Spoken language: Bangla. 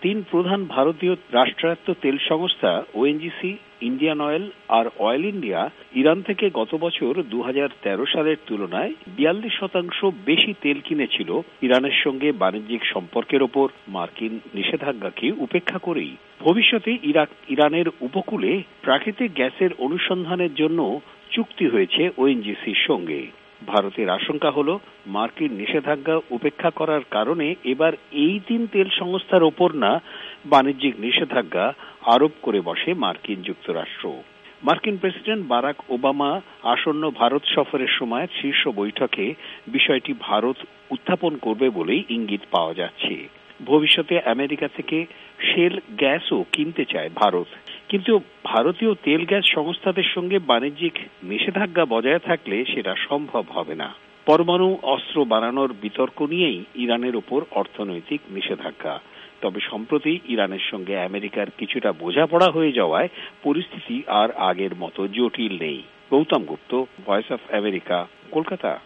তিন প্রধান ভারতীয় রাষ্ট্রায়ত্ত তেল সংস্থা ওএনজিসি, ইন্ডিয়ান অয়েল আর অয়েল ইন্ডিয়া ইরান থেকে গত বছর 2013 সালের তুলনায় 42% বেশি তেল কিনেছিল, ইরানের সঙ্গে বাণিজ্যিক সম্পর্কের ওপর মার্কিন নিষেধাজ্ঞাকে উপেক্ষা করেই। ভবিষ্যতে ইরানের উপকূলে প্রাকৃতিক গ্যাসের অনুসন্ধানের জন্য চুক্তি হয়েছে ওএনজিসির সঙ্গে। ভারতের আশঙ্কা হল, মার্কিন নিষেধাজ্ঞা উপেক্ষা করার কারণে এবার এই তিন তেল সংস্থার ওপর না বাণিজ্যিক নিষেধাজ্ঞা আরোপ করে বসে মার্কিন যুক্তরাষ্ট্র। মার্কিন প্রেসিডেন্ট বারাক ওবামা আসন্ন ভারত সফরের সময় শীর্ষ বৈঠকে বিষয়টি ভারত উত্থাপন করবে বলেই ইঙ্গিত পাওয়া যাচ্ছে। ভবিষ্যতে আমেরিকা থেকে শেল গ্যাসও কিনতে চায় ভারত, কিন্তু ভারতীয় তেল গ্যাস সংস্থাদের সঙ্গে বাণিজ্যিক নিষেধাজ্ঞা বজায় থাকলে সেটা সম্ভব হবে না। পরমাণু অস্ত্র বানানোর বিতর্ক নিয়েই ইরানের উপর অর্থনৈতিক নিষেধাজ্ঞা। তবে সম্প্রতি ইরানের সঙ্গে আমেরিকার কিছুটা বোঝাপড়া হয়ে যাওয়ায় পরিস্থিতি আর আগের মতো জটিল নেই। Gautam Gupta, voice of America, Kolkata.